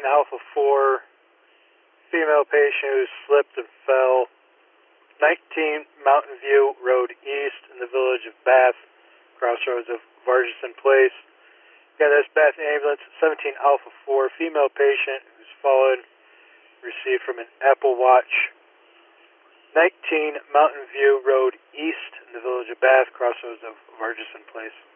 Alpha 4, female patient who slipped and fell. 19 Mountain View Road East in the village of Bath, crossroads of Vargison Place. Yeah, that's Bath Ambulance. 17 Alpha 4, female patient who's fallen, received from an Apple Watch. 19 Mountain View Road East in the village of Bath, crossroads of Vargison Place.